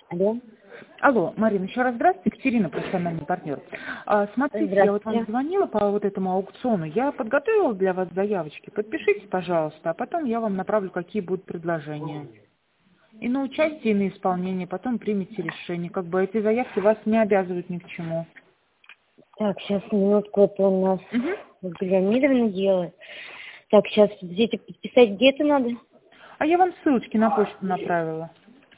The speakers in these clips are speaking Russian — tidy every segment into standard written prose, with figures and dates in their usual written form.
Алло. Алло, Марина, еще раз здравствуйте, Екатерина, профессиональный партнер. Смотрите, я вот вам звонила по вот этому аукциону, я подготовила для вас заявочки, подпишите, пожалуйста, а потом я вам направлю, какие будут предложения. И на участие, и на исполнение, потом примите решение. Как бы эти заявки вас не обязывают ни к чему. Так, сейчас минутку, это у нас Леонидовна делает. Так, сейчас где-то подписать, где-то надо? А я вам ссылочки на почту направила.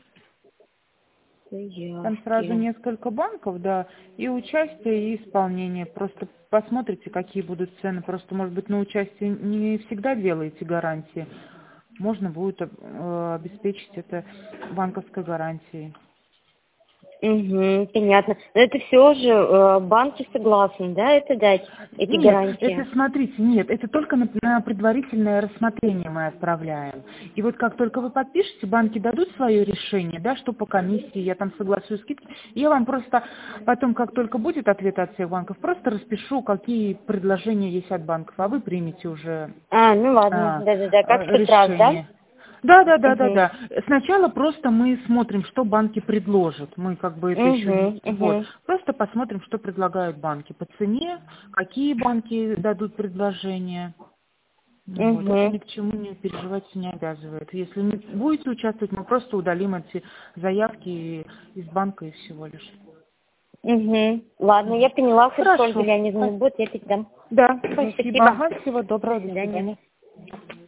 Там сразу Заявки. несколько банков, да, и участие, и исполнение. Просто посмотрите, какие будут цены. Просто, может быть, на участие не всегда делаете гарантии. Можно будет обеспечить это банковской гарантией. Угу, понятно. Но это все же банки согласны, да, это дать, эти Нет, гарантии? это, смотрите, нет, это только на предварительное рассмотрение мы отправляем. И вот как только вы подпишете, банки дадут свое решение, да, что по комиссии, я там согласуюсь, скидки. И я вам просто потом, как только будет ответ от всех банков, просто распишу, какие предложения есть от банков, а вы примете уже Ну ладно, да-да-да, как в тот раз, да? решение. Да, да, да, да, Угу, да. Сначала просто мы смотрим, что банки предложат. Мы как бы это еще не... угу, Вот. угу, Просто посмотрим, что предлагают банки по цене, какие банки дадут предложения. Ну вот. Это угу. ни к чему не переживать не обязывает. Если не будете участвовать, мы просто удалим эти заявки из банка и всего лишь. Угу. Ладно, я поняла, хорошо, Ольга Хорошо. Леонидовна, будет, я передам. Да, Мгм, спасибо. спасибо. Ага, всего До доброго, до свидания. свидания.